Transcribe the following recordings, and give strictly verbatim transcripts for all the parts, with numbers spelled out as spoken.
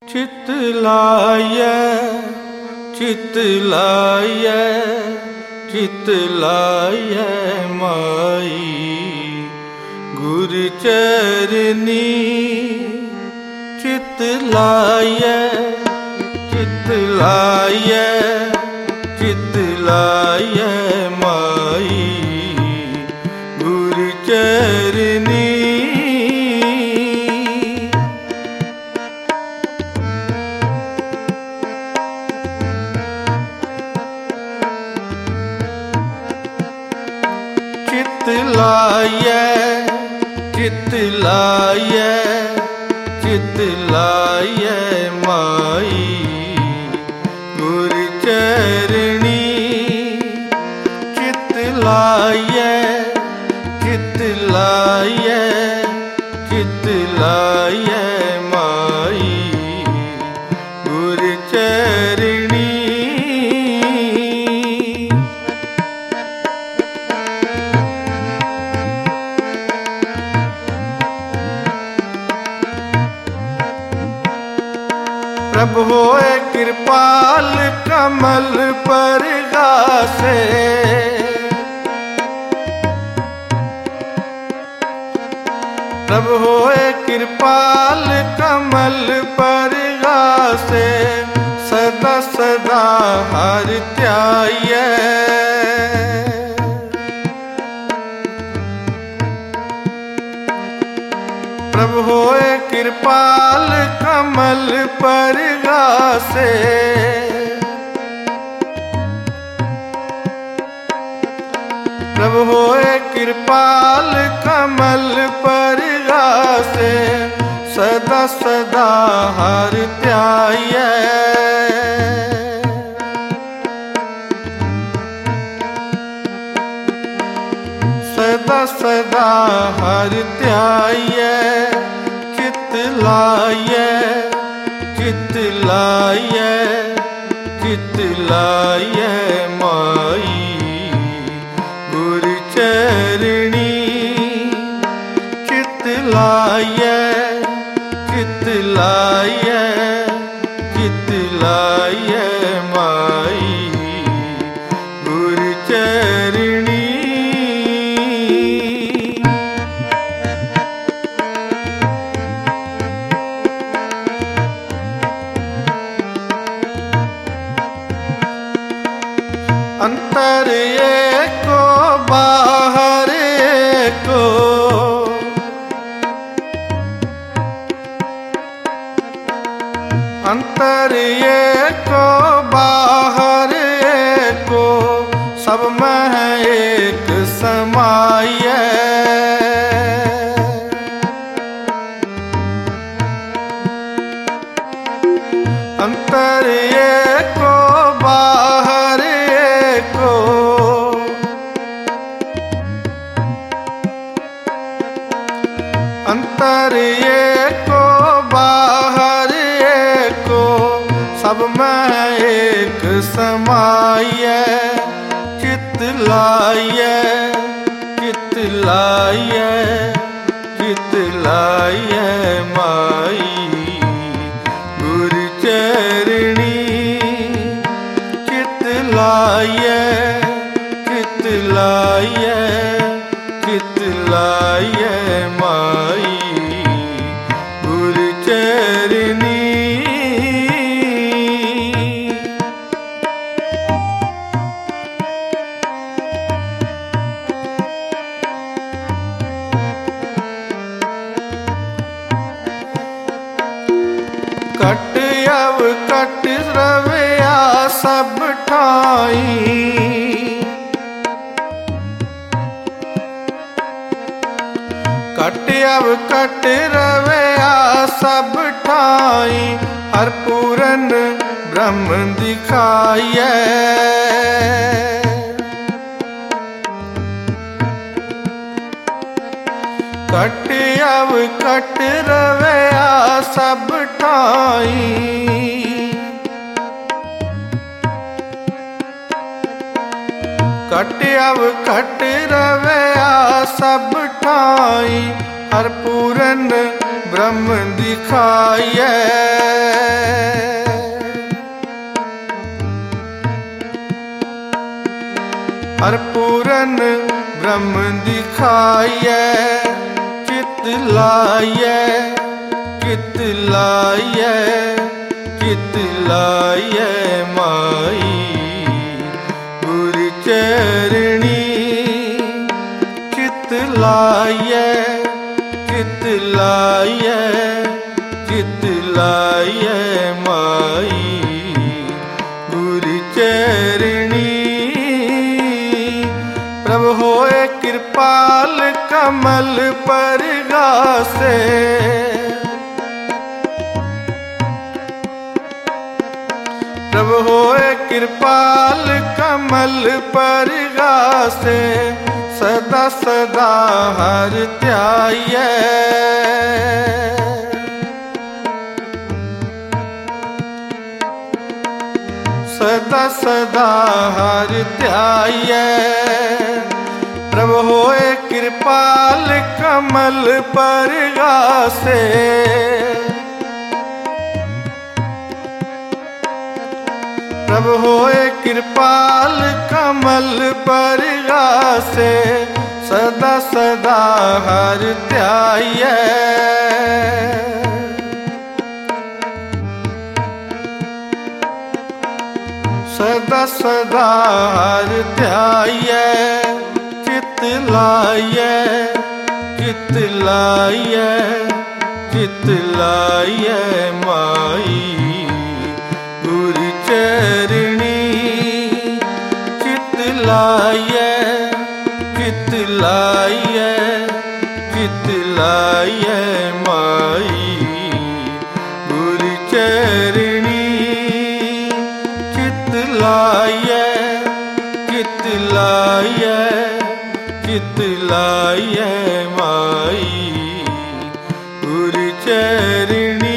चितलाय चितलाय चितलाय माई गुरु चरनी चितलाय चितलाय चितलाय माई गुरु चरनी चितलाय चितलाय चितलाय माई गुरु चरणी चितलाय चितलाय चितलाय माई गुरु चरणी प्रभु होए कृपाल कमल पर गासे प्रभु होए कृपाल कमल पर गासे सदा सदा हर त्याय प्रभु होए कृपाल कमल पर गासे प्रभु होए कृपाल कमल पर गासे सदा सदा हर त्याय सदा सदा हर त्याय चितलाय चितलाय चितलाय माई गुरु चरणी चितलाय चितलाय चितलाय माई गुरु चरणी अंतर एको बाहर एको अंतर एको बाहर एको सब में एक समाय अंतर एको बाहर एको अंतर एको बाहर एको सब में एक समाय चितलाय चितलाय चितलाय माई गुरु चरणी चितलाय चितलाय चितलाय माई गुरु चरणी कट अव कट रवया सब ठाई कट अव कट रवया सब ठाई हर पूरन ब्रह्म दिखाय कट अव कट रवया सब ठाई कट अव कट रवया सब ठाई हर पूरन ब्रह्म दिखाइए। हर पूरन ब्रह्म दिखाइए। चित लाइए चित लाइए चित लाइए माई गुरु चरणी। चित लाइए चित लाइए चित लाइए माई गुरु चरणी। प्रभु होए कृपाल कमल पर गासे। प्रभु होए कृपाल कमल पर गासे। सदा सदा हर ध्याइए। सदा सदा हर ध्याइए। प्रभु होए कृपाल कमल पर गासे। प्रभु होए कृपाल कमल पर गासे। सदा सदा हर ध्याइए। सदा सदा हर ध्याइए। चित लाइए चित लाइए चित लाइए माई गुरु चरणी। चित लाइए चित लाइए चित लाइए माई गुरु चरणी। चित लाइए चित लाइए चित लाइए माई गुरु चरणी।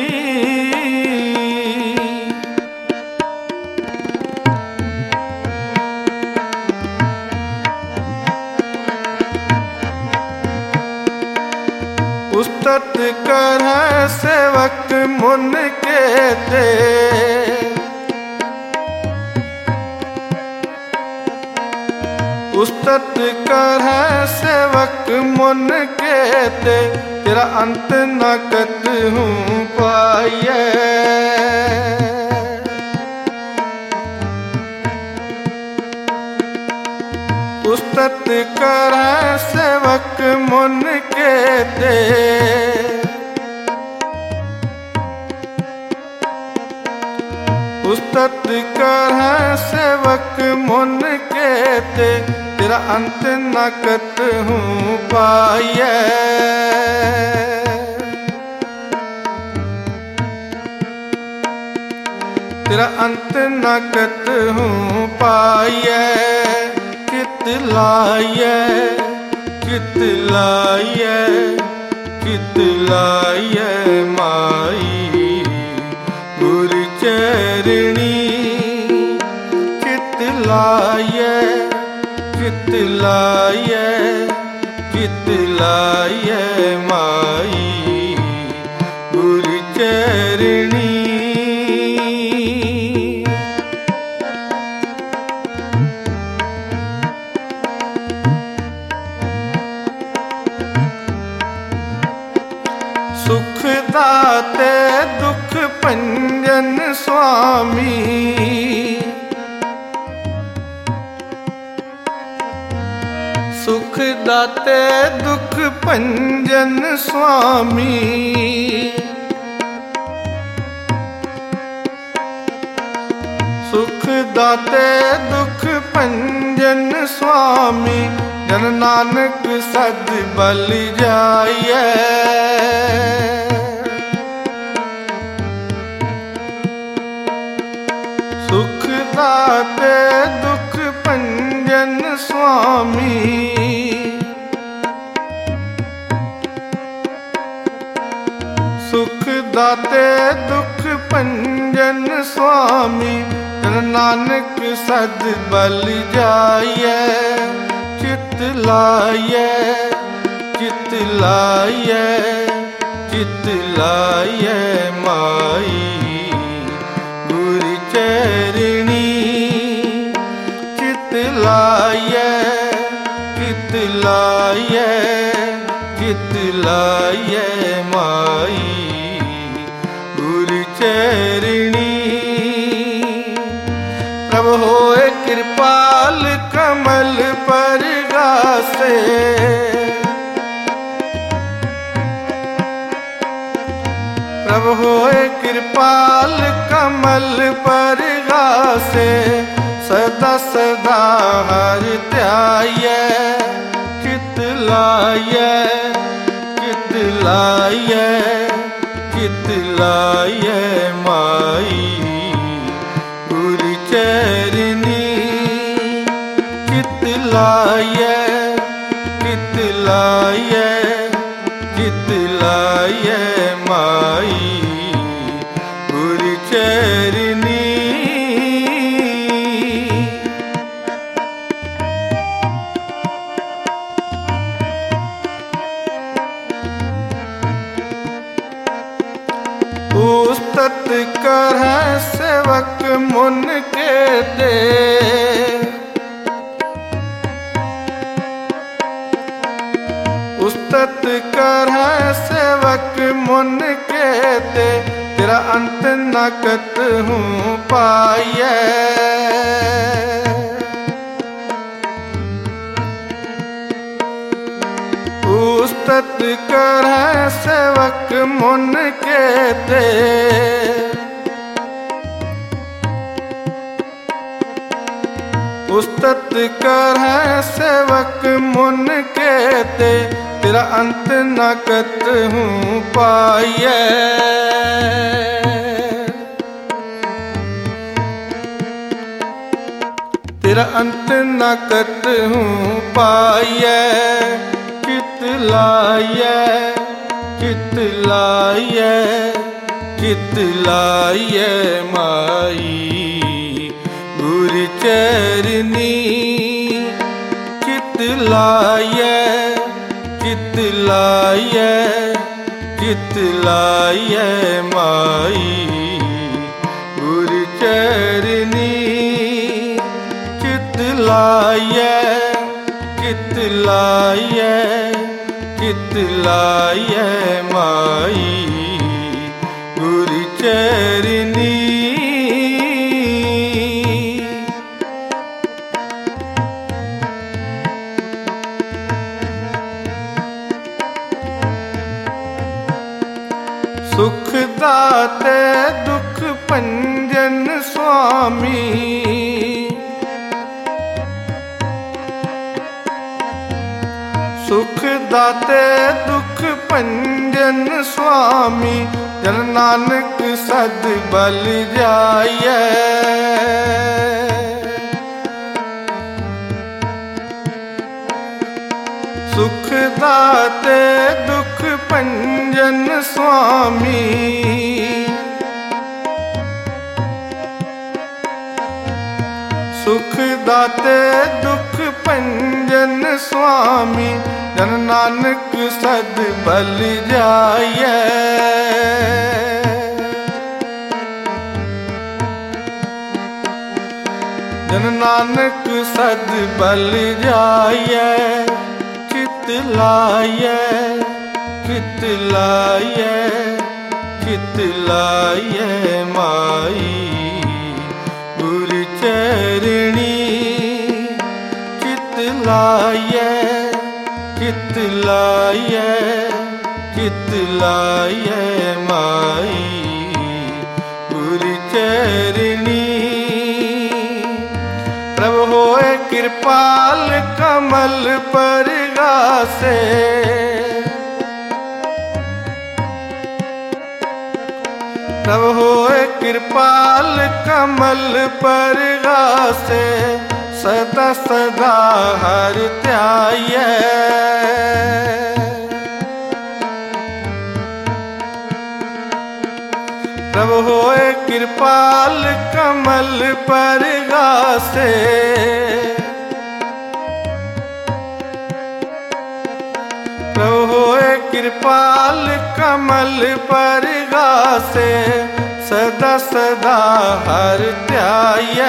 उस्तत कर सेवक मुन के ते। उस्तत कर सेवक मुन के ते। तेरा अंत न कत हूँ पाइए। उस्तत कर सेवक मुन के ते। उस्तत कर सेवक मुन के ते। तेरा अंत न कत हूँ पाइए। तेरा अंत न कत हूँ पाइए। चित लाइए चित लाइए चित लाइए माई गुरु चरणी। चित लाइए चित लाइए चित लाइए माई गुरु चरणी। सुख दाते दुख भंजन स्वामी। सुख दाते दुख भंजन स्वामी। सुख दाते दुख भंजन स्वामी। जन नानक सद बल जाइए। सुख दाते दुख भंजन स्वामी। सुख दाते दुख भंजन स्वामी। जन नानक सद बल जाइए। चित लाइए चित लाइए चित लायै माई गुर चरणी। चित लायै चित लायै चित लायै माई गुर चरणी। प्रभु होए कृपाल कमल पर गासे, प्रभु होए कृपाल कमल पर गासे। सदा सदा हर ध्यायै चित लायै चित लायै चित लायै माई गुर चरणी। चित लायै चित लायै चित लायै माई गुर चरणी। उस्तत कर सेवक मुन के दे, उस्तत कर सेवक मुन के दे। तेरा अंत न कत हूँ पायै, उस्तत कर सेवक मुन के दे। उस्तत कर सेवक मुन के दे। तेरा अंत न कत हूँ पायै, तेरा अंत न कत हूँ पायै। चित लायै चित लायै चित लायै माई गुर चरणी। चित लायै चित लायै चित लायै माई गुर चरणी। चित लायै चित लायै चित लायै माई गुर चरणी। सुख दाते दुख भंजन स्वामी, सुख दाते दुख भंजन स्वामी। जन नानक सद बल जायै, सुख दाते दुख भंजन स्वामी। सुख दाते दुख भंजन स्वामी। जन नानक सद बल जायै, जन नानक सद बल जायै। चित लायै चित लायै चित लायै माई गुर चरणी। चित लायै चित लायै चित लायै माई गुर चरणी। प्रभु होए कृपाल कमल पर गासे, प्रभु होए कृपाल कमल पर गासे। सदा सदा हर ध्यायै, प्रभु होए कृपाल कमल पर गासे। प्रभु होए कृपा कृपाल कमल पर गासे सदा सदा हर ध्याये।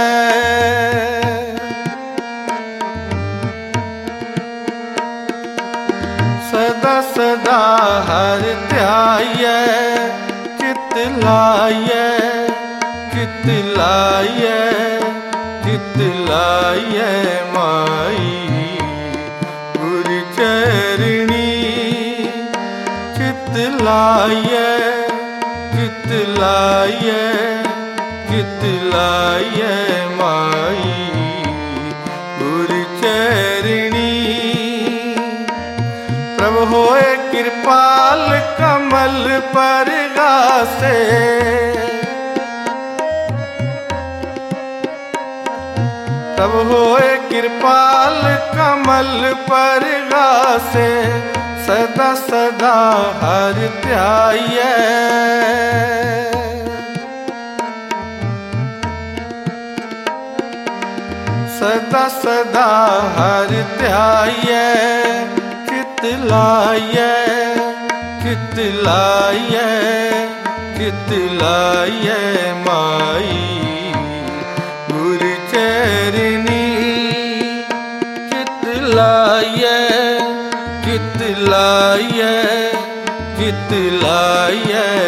सदा सदा हर ध्याये चित लाये चित लाये चित लाये माई गुर चरणी। चित लाये चित लाये चित लाये माई गुर चरणी। प्रभु होए कृपाल कमल पर गासे प्रभु होए कृपाल कमल पर गासे सदा सदा हर ध्याये। सदा सदा हर ध्याये चित लाये चित लाये चित लाये माई गुर चरणी। चित लाये चित लाये चित लाये